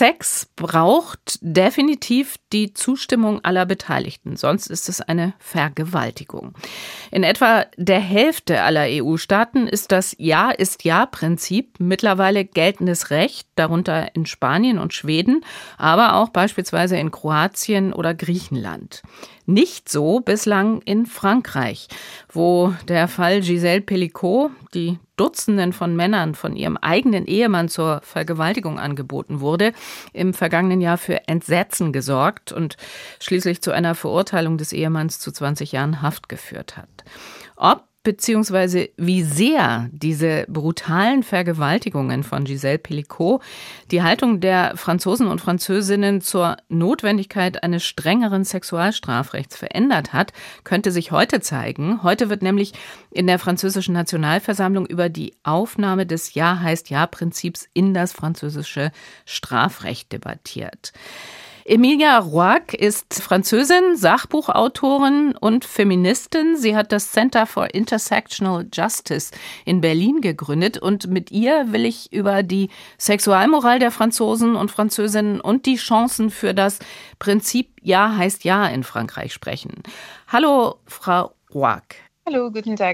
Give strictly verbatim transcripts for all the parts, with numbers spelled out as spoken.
Sex braucht definitiv die Zustimmung aller Beteiligten, sonst ist es eine Vergewaltigung. In etwa der Hälfte aller E U-Staaten ist das Ja ist Ja-Prinzip mittlerweile geltendes Recht, darunter in Spanien und Schweden, aber auch beispielsweise in Kroatien oder Griechenland. Nicht so bislang in Frankreich, wo der Fall Gisèle Pelicot, die Dutzenden von Männern von ihrem eigenen Ehemann zur Vergewaltigung angeboten wurde, im vergangenen Jahr für Entsetzen gesorgt und schließlich zu einer Verurteilung des Ehemanns zu zwanzig Jahren Haft geführt hat. Ob beziehungsweise wie sehr diese brutalen Vergewaltigungen von Gisèle Pelicot die Haltung der Franzosen und Französinnen zur Notwendigkeit eines strengeren Sexualstrafrechts verändert hat, könnte sich heute zeigen. Heute wird nämlich in der französischen Nationalversammlung über die Aufnahme des Ja heißt Ja-Prinzips in das französische Strafrecht debattiert. Emilia Roark ist Französin, Sachbuchautorin und Feministin. Sie hat das Center for Intersectional Justice in Berlin gegründet und mit ihr will ich über die Sexualmoral der Franzosen und Französinnen und die Chancen für das Prinzip Ja heißt Ja in Frankreich sprechen. Hallo, Frau Roark. Hallo, guten Tag.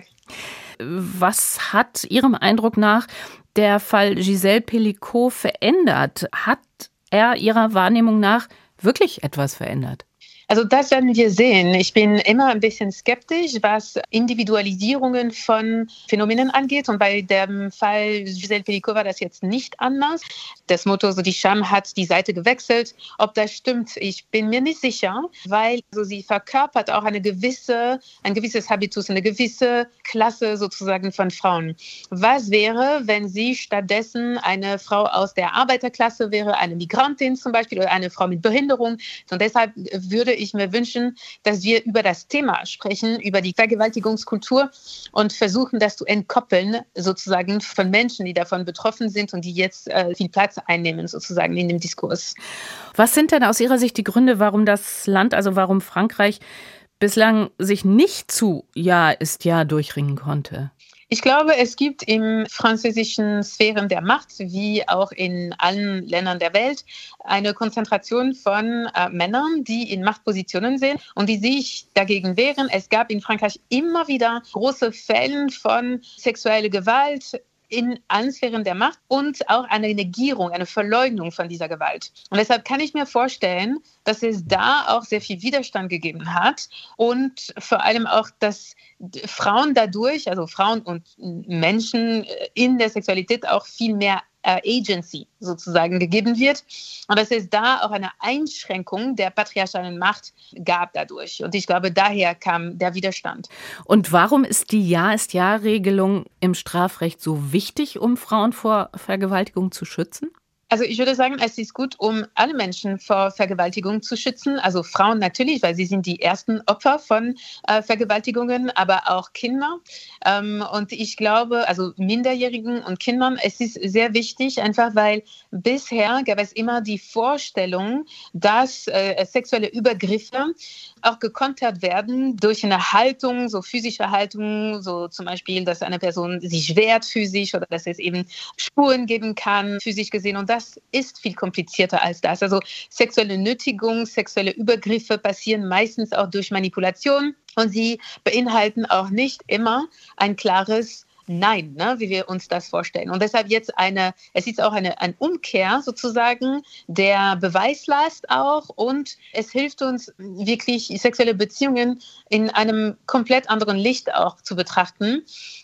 Was hat Ihrem Eindruck nach der Fall Gisèle Pelicot verändert? Hat er Ihrer Wahrnehmung nach wirklich etwas verändert? Also das werden wir sehen. Ich bin immer ein bisschen skeptisch, was Individualisierungen von Phänomenen angeht. Und bei dem Fall Gisèle Pelicot war das jetzt nicht anders. Das Motto, so die Scham hat die Seite gewechselt. Ob das stimmt, ich bin mir nicht sicher, weil also sie verkörpert auch eine gewisse, ein gewisses Habitus, eine gewisse Klasse sozusagen von Frauen. Was wäre, wenn sie stattdessen eine Frau aus der Arbeiterklasse wäre, eine Migrantin zum Beispiel oder eine Frau mit Behinderung? Und deshalb würde ich mir wünschen, dass wir über das Thema sprechen, über die Vergewaltigungskultur und versuchen, das zu entkoppeln, sozusagen von Menschen, die davon betroffen sind und die jetzt äh, viel Platz einnehmen, sozusagen in dem Diskurs. Was sind denn aus Ihrer Sicht die Gründe, warum das Land, also warum Frankreich bislang sich nicht zu Ja ist Ja durchringen konnte? Ich glaube, es gibt in französischen Sphären der Macht, wie auch in allen Ländern der Welt, eine Konzentration von äh, Männern, die in Machtpositionen sind und die sich dagegen wehren. Es gab in Frankreich immer wieder große Fälle von sexueller Gewalt in allen Sphären der Macht und auch eine Negierung, eine Verleugnung von dieser Gewalt. Und deshalb kann ich mir vorstellen, dass es da auch sehr viel Widerstand gegeben hat und vor allem auch, dass Frauen dadurch, also Frauen und Menschen in der Sexualität auch viel mehr Agency sozusagen gegeben wird und dass es da auch eine Einschränkung der patriarchalen Macht gab dadurch. Und ich glaube, daher kam der Widerstand. Und warum ist die Ja-ist-Ja-Regelung im Strafrecht so wichtig, um Frauen vor Vergewaltigung zu schützen? Also ich würde sagen, es ist gut, um alle Menschen vor Vergewaltigung zu schützen. Also Frauen natürlich, weil sie sind die ersten Opfer von äh, Vergewaltigungen, aber auch Kinder. Ähm, und ich glaube, also Minderjährigen und Kindern, es ist sehr wichtig, einfach weil bisher gab es immer die Vorstellung, dass äh, sexuelle Übergriffe auch gekontert werden durch eine Haltung, so physische Haltung, so zum Beispiel, dass eine Person sich wehrt physisch oder dass es eben Spuren geben kann, physisch gesehen. Und das ist viel komplizierter als das. Also sexuelle Nötigung, sexuelle Übergriffe passieren meistens auch durch Manipulation und sie beinhalten auch nicht immer ein klares Nein, ne, wie wir uns das vorstellen. Und deshalb jetzt eine, es ist auch eine, eine Umkehr sozusagen der Beweislast auch und es hilft uns wirklich, sexuelle Beziehungen in einem komplett anderen Licht auch zu betrachten,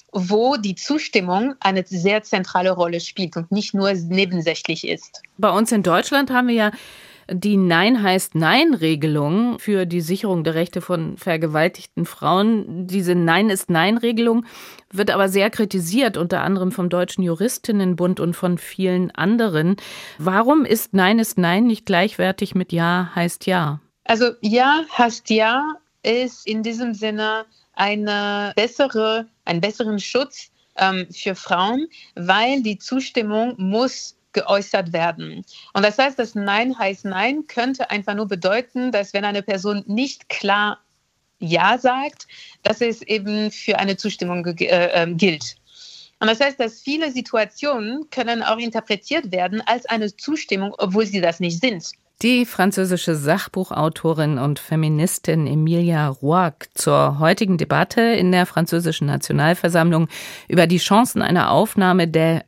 wo die Zustimmung eine sehr zentrale Rolle spielt und nicht nur nebensächlich ist. Bei uns in Deutschland haben wir ja die Nein heißt Nein-Regelung für die Sicherung der Rechte von vergewaltigten Frauen. Diese Nein ist Nein-Regelung wird aber sehr kritisiert, unter anderem vom Deutschen Juristinnenbund und von vielen anderen. Warum ist Nein ist Nein nicht gleichwertig mit Ja heißt Ja? Also Ja heißt Ja ist in diesem Sinne eine bessere, einen besseren Schutz ähm, für Frauen, weil die Zustimmung muss geäußert werden. Und das heißt, das Nein heißt Nein könnte einfach nur bedeuten, dass wenn eine Person nicht klar Ja sagt, dass es eben für eine Zustimmung ge- äh, gilt. Und das heißt, dass viele Situationen können auch interpretiert werden als eine Zustimmung, obwohl sie das nicht sind. Die französische Sachbuchautorin und Feministin Emilia Roark zur heutigen Debatte in der französischen Nationalversammlung über die Chancen einer Aufnahme der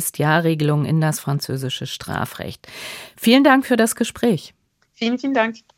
Ja-ist-Ja-Regelung in das französische Strafrecht. Vielen Dank für das Gespräch. Vielen, vielen Dank.